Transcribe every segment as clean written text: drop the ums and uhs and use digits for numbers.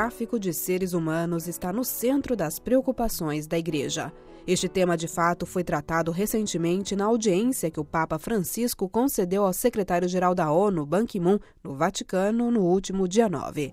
tráfico de seres humanos está no centro das preocupações da Igreja. Este tema, de fato, foi tratado recentemente na audiência que o Papa Francisco concedeu ao secretário-geral da ONU, Ban Ki-moon, no Vaticano, no último dia 9.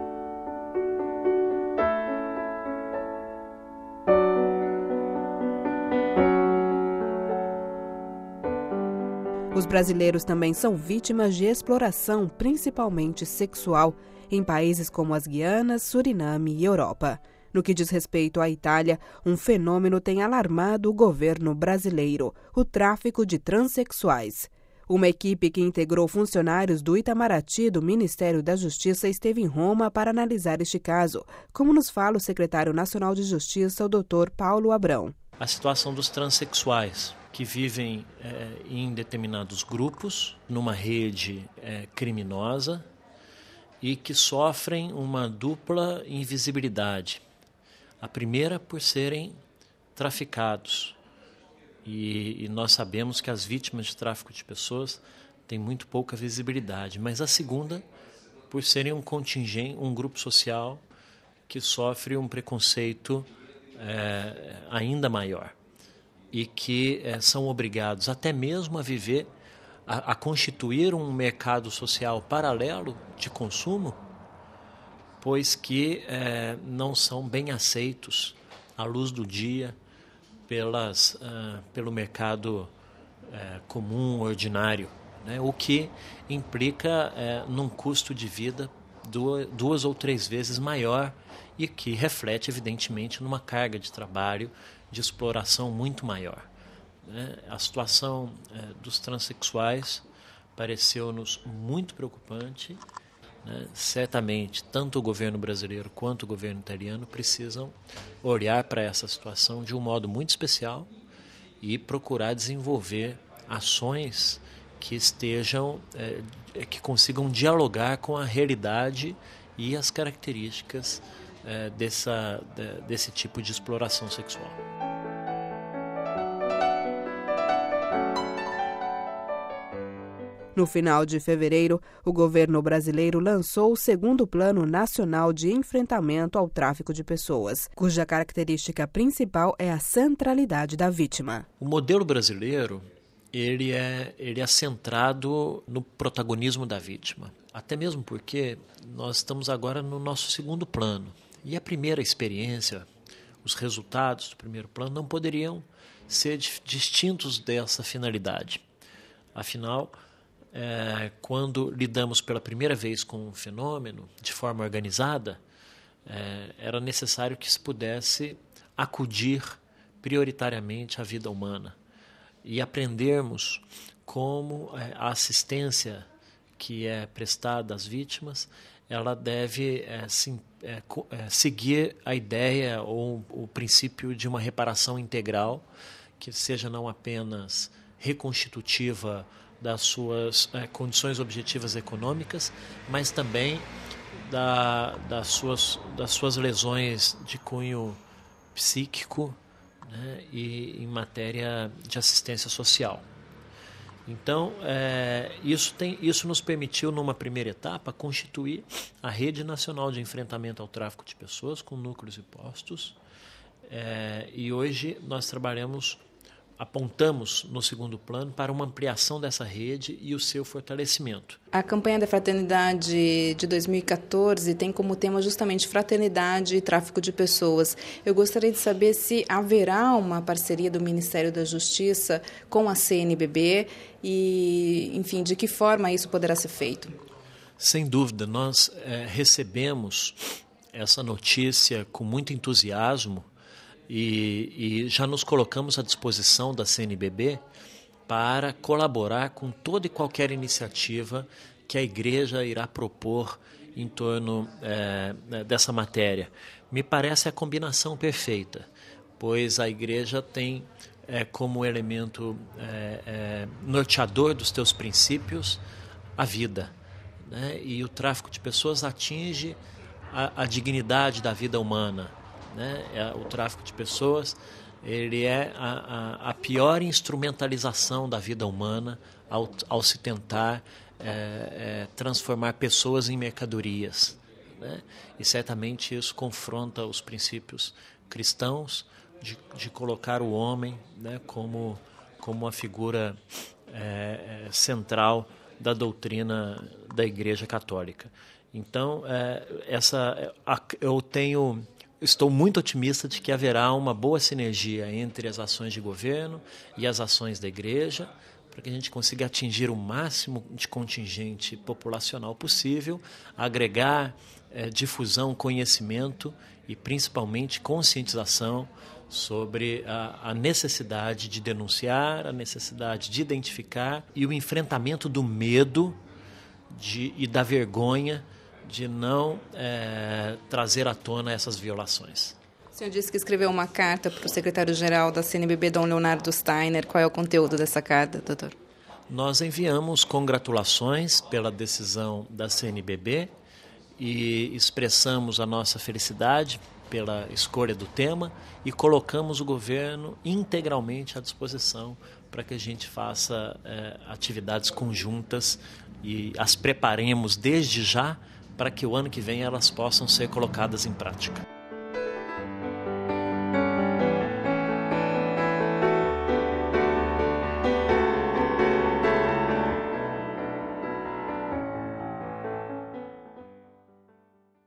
Os brasileiros também são vítimas de exploração, principalmente sexual, em países como as Guianas, Suriname e Europa. No que diz respeito à Itália, um fenômeno tem alarmado o governo brasileiro: o tráfico de transexuais. Uma equipe que integrou funcionários do Itamaraty do Ministério da Justiça esteve em Roma para analisar este caso, como nos fala o secretário nacional de Justiça, o Dr. Paulo Abrão. A situação dos transexuais que vivem em determinados grupos, numa rede criminosa e que sofrem uma dupla invisibilidade. A primeira por serem traficados. E nós sabemos que as vítimas de tráfico de pessoas têm muito pouca visibilidade. Mas a segunda por serem um contingente, um grupo social que sofre um preconceito ainda maior. E que são obrigados até mesmo a viver, a constituir um mercado social paralelo de consumo, pois que não são bem aceitos à luz do dia pelo mercado comum, ordinário, né? O que implica num custo de vida duas ou três vezes maior e que reflete, evidentemente, numa carga de trabalho de exploração muito maior. A situação dos transexuais pareceu-nos muito preocupante. Certamente, tanto o governo brasileiro quanto o governo italiano precisam olhar para essa situação de um modo muito especial e procurar desenvolver ações que que consigam dialogar com a realidade e as características desse tipo de exploração sexual. No final de fevereiro, o governo brasileiro lançou o segundo Plano Nacional de Enfrentamento ao Tráfico de Pessoas, cuja característica principal é a centralidade da vítima. O modelo brasileiro ele é centrado no protagonismo da vítima, até mesmo porque nós estamos agora no nosso segundo plano. E a primeira experiência, os resultados do primeiro plano não poderiam ser distintos dessa finalidade. Afinal, quando lidamos pela primeira vez com um fenômeno de forma organizada, era necessário que se pudesse acudir prioritariamente à vida humana e aprendermos como a assistência que é prestada às vítimas ela deve seguir a ideia ou o princípio de uma reparação integral que seja não apenas reconstitutiva das suas condições objetivas econômicas, mas também das suas lesões de cunho psíquico, né, e em matéria de assistência social. Então, isso nos permitiu, numa primeira etapa, constituir a Rede Nacional de Enfrentamento ao Tráfico de Pessoas, com núcleos e postos, e hoje nós apontamos no segundo plano para uma ampliação dessa rede e o seu fortalecimento. A campanha da Fraternidade de 2014 tem como tema justamente fraternidade e tráfico de pessoas. Eu gostaria de saber se haverá uma parceria do Ministério da Justiça com a CNBB e, enfim, de que forma isso poderá ser feito? Sem dúvida, nós recebemos essa notícia com muito entusiasmo e já nos colocamos à disposição da CNBB para colaborar com toda e qualquer iniciativa que a Igreja irá propor em torno dessa matéria. Me parece a combinação perfeita, pois a Igreja tem como elemento norteador dos teus princípios a vida, né? E o tráfico de pessoas atinge a dignidade da vida humana. O tráfico de pessoas ele é a pior instrumentalização da vida humana ao se tentar transformar pessoas em mercadorias, né? E certamente isso confronta os princípios cristãos de colocar o homem, né, como uma figura central da doutrina da Igreja Católica. Então, estou muito otimista de que haverá uma boa sinergia entre as ações de governo e as ações da Igreja, para que a gente consiga atingir o máximo de contingente populacional possível, agregar difusão, conhecimento e principalmente conscientização sobre a necessidade de denunciar, a necessidade de identificar e o enfrentamento do medo e da vergonha de não trazer à tona essas violações. O senhor disse que escreveu uma carta para o secretário-geral da CNBB, Dom Leonardo Steiner. Qual é o conteúdo dessa carta, doutor? Nós enviamos congratulações pela decisão da CNBB e expressamos a nossa felicidade pela escolha do tema e colocamos o governo integralmente à disposição para que a gente faça atividades conjuntas e as preparemos desde já para que o ano que vem elas possam ser colocadas em prática.